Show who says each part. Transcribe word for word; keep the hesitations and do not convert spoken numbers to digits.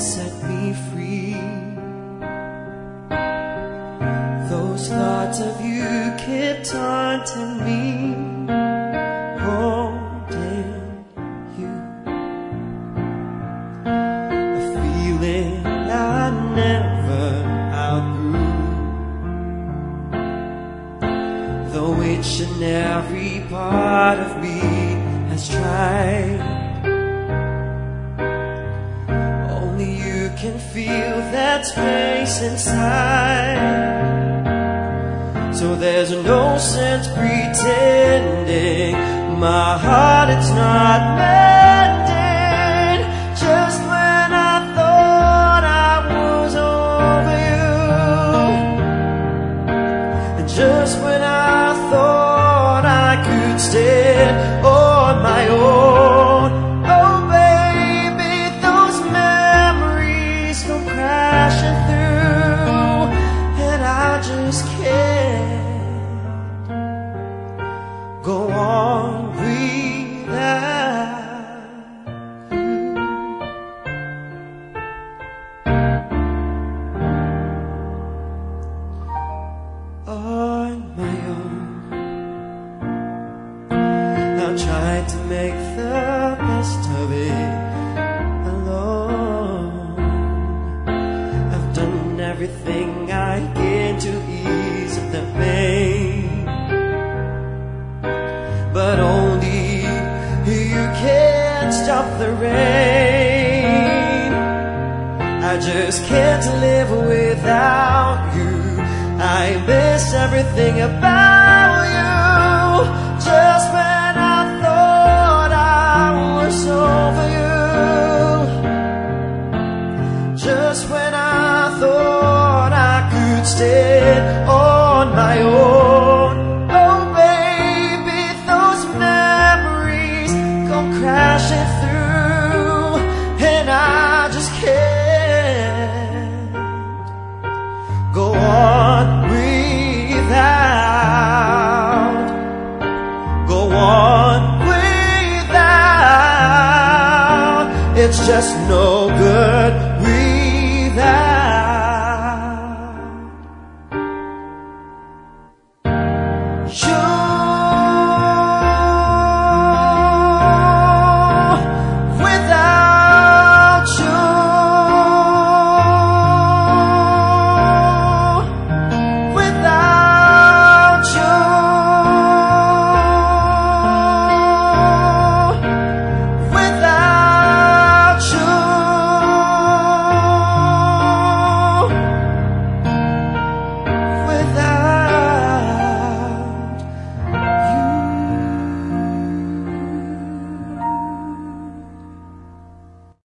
Speaker 1: set me free. Those thoughts of you kept taunting me, holding you, a feeling I never outgrew. Though each and every part of me has tried, only you can feel that space inside. So there's no sense pretending my heart it's not mending. Just when I thought I was over you, and just when I thought I could stand on my own, oh baby, those memories come crashing through, and I just can't go on without you. On my own, I've tried to make the best of it alone. I've done everything I can to ease the pain, but only you can stop the rain. I just can't live without you. I miss everything about you. Just when I thought I was over you, just when I thought I could stand on my own, oh baby, those memories come crashing through, and I just can't go on without, go on without. It's just no good